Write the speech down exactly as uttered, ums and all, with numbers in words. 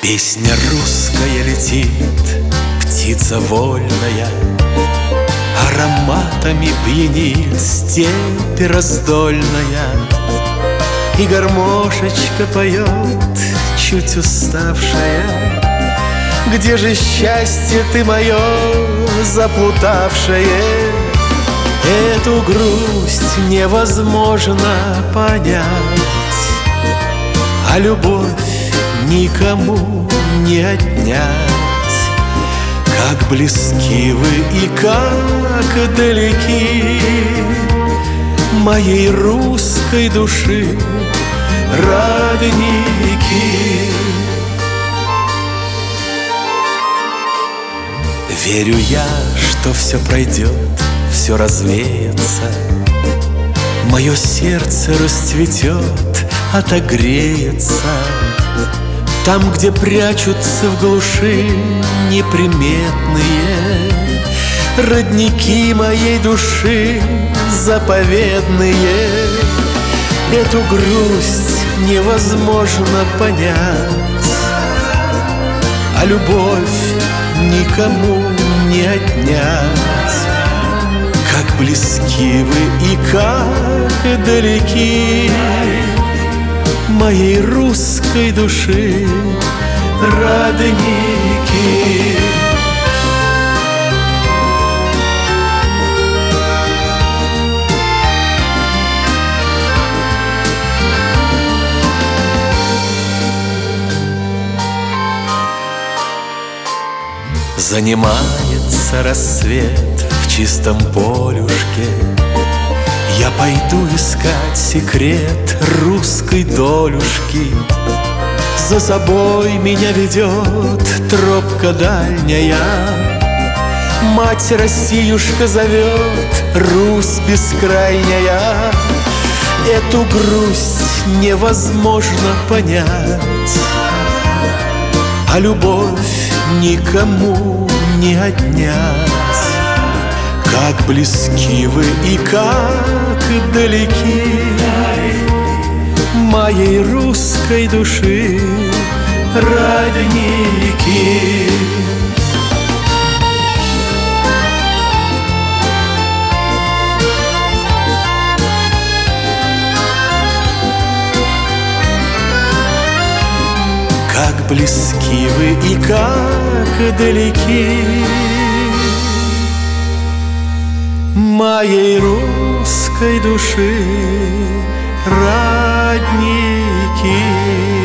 Песня русская летит, птица вольная, ароматами пьянит степь раздольная. И гармошечка поет, чуть уставшая: где же счастье ты мое заплутавшее? Эту грусть невозможно понять, а любовь никому не отнять. Как близки вы и как далеки моей русской души родники. Верю я, что все пройдет, все развеется, мое сердце расцветет, отогреется. Там, где прячутся в глуши неприметные родники моей души заповедные. Эту грусть невозможно понять, а любовь никому не отнять. Как близки вы и как далеки моей русской души родники. Занимается рассвет в чистом полюшке. Я пойду искать секрет русской долюшки. За собой меня ведет тропка дальняя, мать Россиюшка зовет, Русь бескрайняя. Эту грусть невозможно понять, а любовь никому не отнять. Как близки вы и как далеки моей русской души родники. Как близки вы и как далеки моей русской души родники.